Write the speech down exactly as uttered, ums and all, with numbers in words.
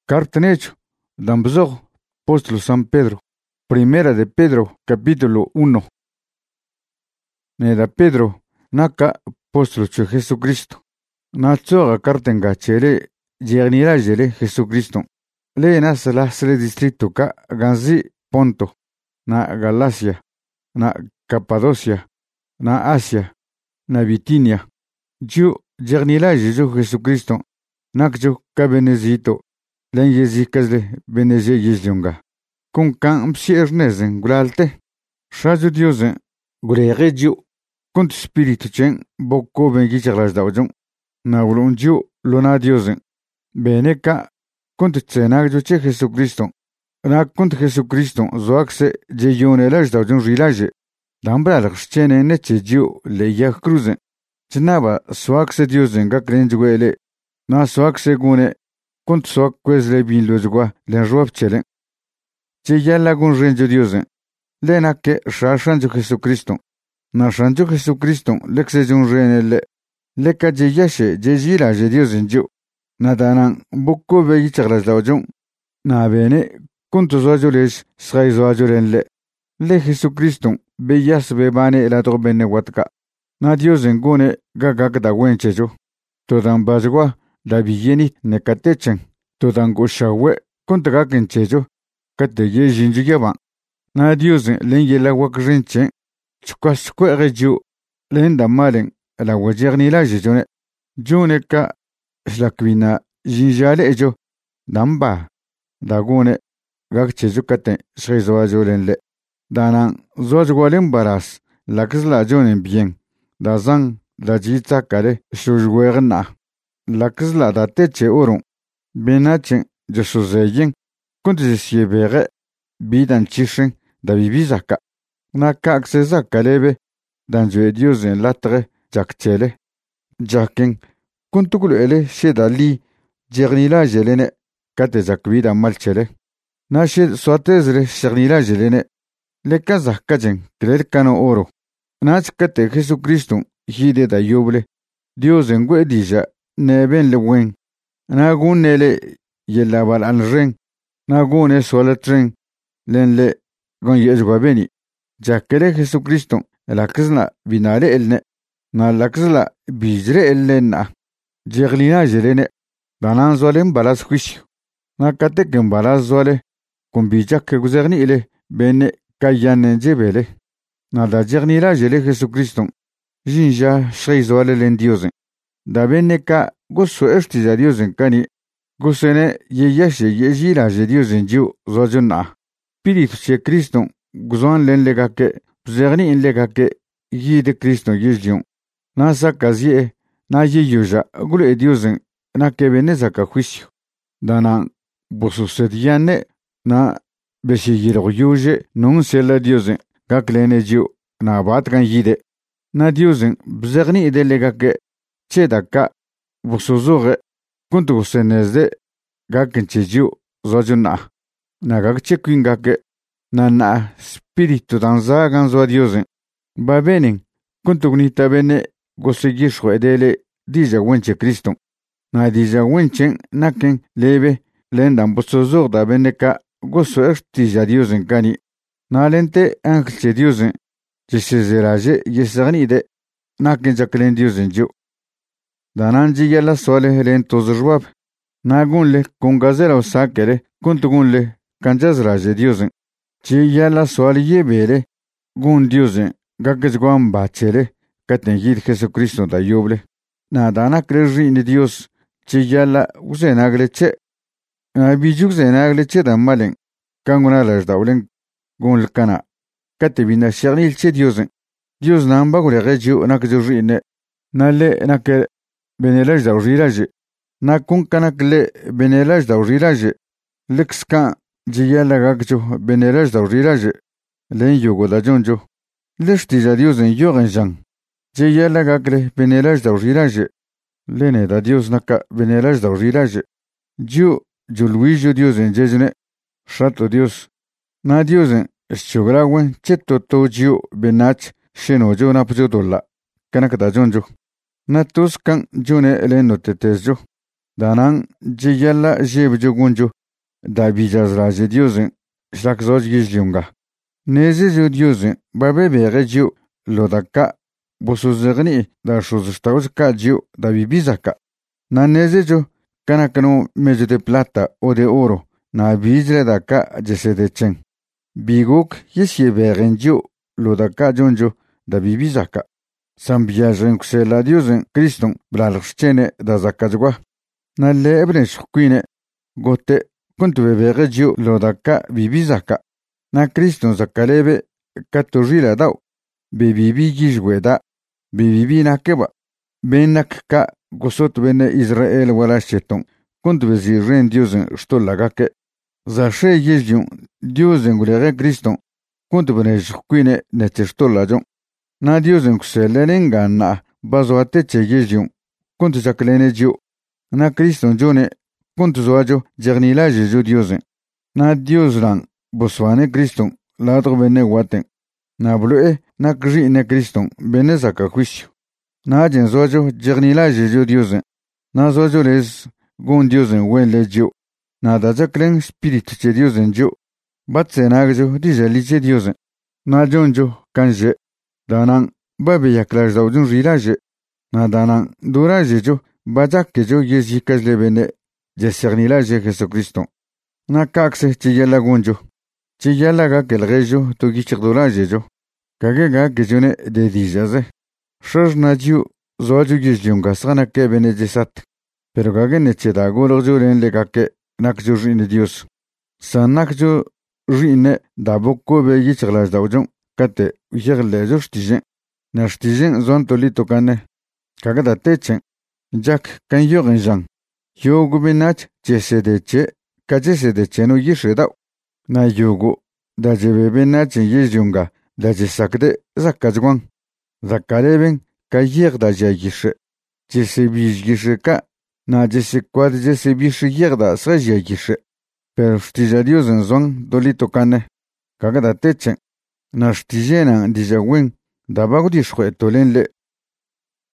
Cartanecho, Dambzog, Apóstolo San Pedro. Primera de Pedro, capítulo uno. Neda Pedro, naka apóstolo de Jesucristo. Natsoga cartenga chere, jegnira jere Jesucristo. Le nasala sele distrito ka ganzi Ponto, na Galacia, na Capadocia, na Asia, na Bitinia. Ju jegnira jesu Jesucristo, nakjo ka benezito, len yezikazle beneze yezunga. Kun kan msiernezen gulalte, shazu diozen, gulereju, kunt spiritu chen, boko bengi chaglas daujung, na ulunju luna diozen, beneka, kunt tsenagjo che Jesucristo, na kunt Jesucristo, zoakse jeyonelaj daujung rilaje, dambralak chene neche ju le yak cruzen, chenaba soakse diozen ga krenjwele, na soakse gune, kunt soak kwezle bin lojgwa len ruap chelen. Che ya lagun renjo diosen, le na ke shashanjo Jesucristo, na shanjo Jesucristo lekse jun renele, le ka je yashe je jira je diosen jo, na danan bukko begi chaglas daujung, na bene kunto zoajolesh sgai zoajolenle, le Jesucristo be yas be bane el atro bene watka, na diosen gune gagak da wenchejo, todan bazgwa da biyeni nekatechen, todan goshawe kuntagaken chejo, kate ye jinjigyaban. Na diosen len ye la wakrinchen, chukaskwe reju, len da malen la wajerni la jejone, jone ka shlakwina jinjale ejo, damba, dagune, gakcheju kate shrezoajolenle, danan zojwalen baras, lakisla jonen bien, da zang, da jita kare shujwerna, lakisla da teche urun, benachen, jesuzeyen, kuntisiye bere, bidan chishin, da bibizaka. Na kaksezaka lebe, dan jwe diozen latre, jakchele. Jakin, kuntukulu ele, sheda li, jernila jelene, kate jakvida malchele. Na shed swatezre, jernila jelene, le kazakajen, krelkano oro. Na chkate Jesucristo, hide da yoble, diozen gwe dija, neben le wen. Na gunele, yelabal al ren. Na gune sola tren, len le gon yezgwa beni. Jakere Jesucristo, la kizla binare elne, na la kizla bijre elle na. Jeglina jelene, danan zolen balas kwish. Na kateken balas zole, kumbijak ke guzerni ile, bene kayanen jebele. Na da jegnila jele Jesucristo, jinja shrei zole len diozen. Da bene ka gosso eshtiza diozen kani, Gusene ye yashe ye jira je diozen jiu zojuna. Spiritu che Cristo guzon len legake, zerni in legake, yi de Cristo yizjun. Na sakazie, na ye yuja, gule diozen, na kebene zaka juicio. Danan, bosusediane, na beshi yiro yuje, nun sela diozen, gaklene jiu, na batgan yide. Na diozen, bzerni ide legake, chedaka, bosuzore, kuntu senezde gakenche jiu zojuna na gakche kwingake na na spiritu danza ganzo diozen babenin kuntu gnita bene gosegishwe edele dija wenche Cristo na dija wenchen naken lebe lendan bosozor da beneka goso ertija diozen kani na lente angelche diozen jesezeraje yesagni de naken jaklen diozen jiu. Dananji yala sole helen tozurwab. Nagunle kungazera usakere kuntugunle kanjazraje diozen. Chi yala sole yebere gun diozen gagazguan bachere katen yid Jesucristo da yoble. Na dana krejri ni dios chi yala usenagle che. Na bijuk zenagle che da malen kanguna las daulen gun kana. Katebina sharnil che diozen. Dios namba gure regio nakjuri ne. Nale nakere benelaj da urilaje. Na kun kanakle benelaj da urilaje. Lexka jiyala gagjo benelaj da urilaje. Len yogo da jonjo. Leshti ja diosen yogen jang. Jiyala gagre benelaj da urilaje. Lene da dios naka benelaj da urilaje. Ju julwijo diosen jejne. Shato dios. Na diosen shuglawen cheto tojiu benach shenojo napjo dolla. Kanak da jonjo. Natus kan june eleno tetesjo. Danan jiyala jebjo gunjo da bijazraje Diosen shak zoj gizliunga. Neze jo Diosen babe bere jo lodaka bosuzerni da shuzstawz ka jo da bibizaka. Na neze jo kanakano medio de plata o de oro na bizre daka jese de chen. Biguk yesye beren jo lodaka jonjo da bibizaka. Sambiajen kusela Diosen Kriston blalchene da zakajwa. Na lebren shkwine gote kuntu bebere jo lodaka bibizaka. Na Kriston zakalebe katojila daw. Bebibi gijweda. Bebibi nakeba. Benak ka gosot bene Israel wala sheton. Kuntu beziren Diosen shtolagake. Zashe yejjun Diosen gulere Kriston. Kuntu bene shkwine neteshtolajon. Na Diosen kuselen ganna bazoate chegejjun. Kuntu zaklene jo. Na Kriston jone kuntu zoajo jernila jeju Diosen. Na Dioslan boswane Kriston ladro bene waten. Na blue na kri ne Kriston bene zaka juicio. Na jen zoajo jernila jeju Diosen. Na zoajo les gon Diosen wen lejo. Na da zaklen spirit che Diosen jo. Batse nagjo dijeliche Diosen. Na jonjo kanje. Danan babe yaklaj zaujun rilaje. Na danan duraje jo bajak ke jo yezikaj lebene jesernilage Jesucristo. Na kakse chiyala gonjo. Chiyalaga que el rejo to gicherdolaje jo. Kagega que jone de dijaze. Shoj najiu zoju gizjunga sana ke bene jesat. Pero kage ne cheda golo jo ren le kake nakjo rine Dios. Sanakjo rine daboko be gicherdolaj daujon kate ujerle jo shtijen. Na shtijen zon tolito kane. Kagada techen. Jak kan yogen jang. Yogu binach jese de che kajese de cheno yisheda. Na yogu da jebe binach yizunga da jesakde zakajwan. Zakareben kayer da jayish. Jese bijgish ka na jese kwad jese bish yerda sajayish. Pero ftijadiozen zon dolito kane. Kagada techen. Na ftijena dijawin da bagudishwe tolenle